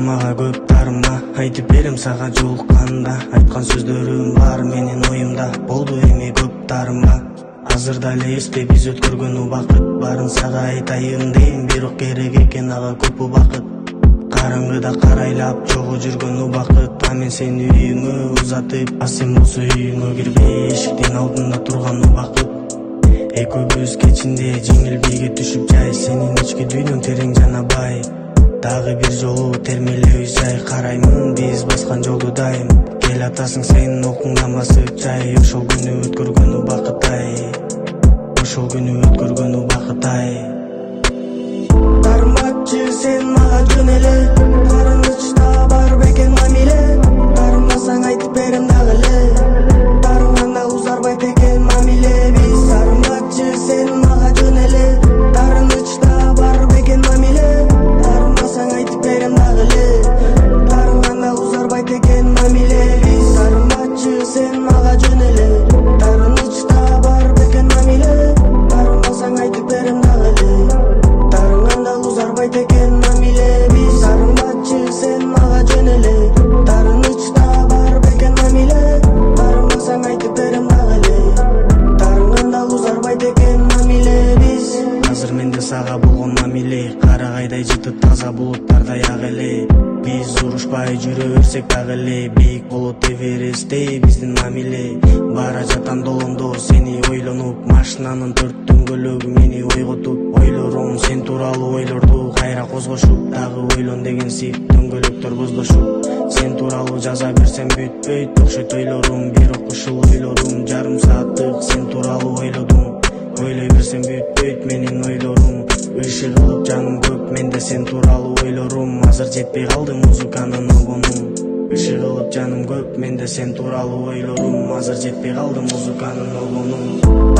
мага көп дарыма, айтып берем сага жолукканда. Айткан сөздөрүм бар менин оюмда, болду эми көп дарыма. Азыр дале эсте биз өткөргөн убакыт, барын сага айтайын дейм, бирок керек экен ага көп убакыт. Караңгыда карайлап жогу жүргөн убакыт, а мен сени үйүңө узатып, а сен болсо үйүңө кирбей эшиктин алдында турган убакыт. Экөөбүз кечинде жеңил бийге түшүп жай, сенин ички дүйнөң терең жана бай. Дагы бир жолу термелебей жай, караймын биз баскан жолду дайым. Кел атасың сен окуңдан басып жай, ошол күнү өткөргөн убакыт ай, ошол күнү өткөргөн убакыт ай. Дарымачы сен мага жөн эле, карынычта бар бекен мамиле. Дарымасаң айтып берем дагы эле, дарыганда узарбайт экен мамиле биз. Дарымачы сен мага жөн эле, дарынычта бар бекен мамиле. Дарымасаң айтып берем дагы эле, дарыганда узарбайт экен мамиле биз. Дарымачы сен мага жөн эле, дарынычта бар бекен мамиле. Дарымасаң айтып берем дагы эле, дарыганда узарбайт экен мамиле биз. Дарымачы сен мага жөн эле, дарынычта бар бекен мамиле. Дарымасаң айтып берем дагы эле, дарыганда узарбайт экен мамиле биз. Азыр менде сага болгон мамиле, карагайдай жытып таза булуттардай ак эле. Биз урушпай жүрө берсек дагы эле, бийик болот Эвересттей биздин мамиле. Бара жатам долондо сени ойлонуп, машинанын төрт дөңгөлөгү мени ойготуп. Ойлорум сен тууралуу ойлорду кайра козгошуп, дагы ойлон деген сип дөңгөлөктөр боздошуп. Сен тууралуу жаза берсем бүтпөйт окшойт ойлорум, бирок ушул ойлорум жарым сааттык сен тууралуу ойлодум. Ойлой берсем бүтпөйт менин ойлорум, иши кылып жаным көп менде сен тууралуу ойлорум. Азыр жетпей калды музыканын обонум, иши кылып жаным көп менде сен тууралуу ойлорум. Азыр жетпей калды музыканын обонум.